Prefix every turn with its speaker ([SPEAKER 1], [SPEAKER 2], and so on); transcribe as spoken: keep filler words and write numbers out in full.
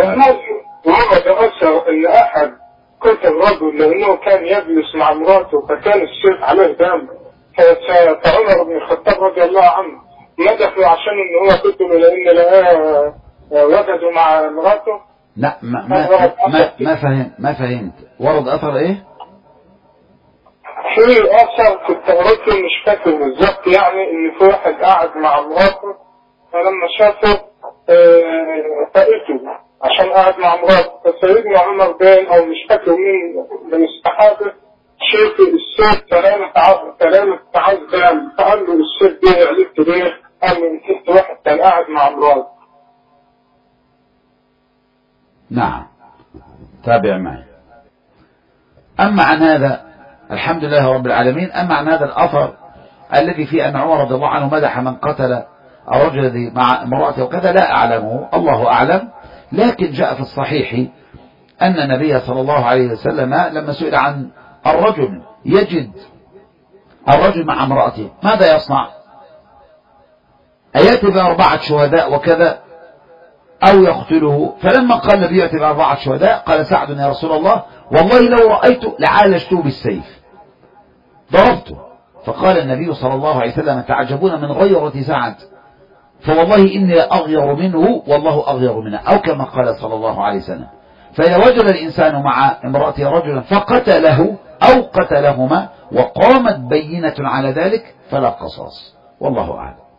[SPEAKER 1] ورد أثر أن أحد قتل رجل لأنه كان يجلس مع مراته فكان السيف عليه دم، فعمر بن الخطاب رضي الله عنه مدحوا عشان ان هو قتله لان لقاه وجده مع مراته.
[SPEAKER 2] لا ما ما ما, ما فهم ما فهمت. ورد اثر ايه؟
[SPEAKER 1] في اثر في التوراة مش فاكر بالظبط، يعني ان في واحد قاعد مع مراته فلما شافه فقته عشان قاعد مع مراته، فسيدنا عمر بين او مش فاكر مين من الصحابه شاف السيف كلامة كلامة تعذب، فقال له السيف ده عرفت ليه؟ قال له انت واحد كان قاعد مع مراته.
[SPEAKER 2] نعم تابع معي. أما عن هذا الحمد لله رب العالمين. أما عن هذا الأثر الذي فيه أن عمر رضي الله عنه مدح من قتل الرجل الذي مع امرأته وكذا لا أعلمه، الله أعلم. لكن جاء في الصحيح أن النبي صلى الله عليه وسلم لما سئل عن الرجل يجد الرجل مع امرأته ماذا يصنع؟ أيأتي بأربعة شهداء وكذا أو يقتله؟ فلما قال النبي يأتي بأربعة شهداء قال سعد يا رسول الله والله لو رأيته لعالجته بالسيف ضربته. فقال النبي صلى الله عليه وسلم تعجبون من غيرة سعد فوالله إني لأغير منه والله أغير منه، أو كما قال صلى الله عليه وسلم. فإذا وجد الإنسان مع امرأته رجلا فقتله أو قتلهما وقامت بينة على ذلك فلا قصاص، والله أعلم.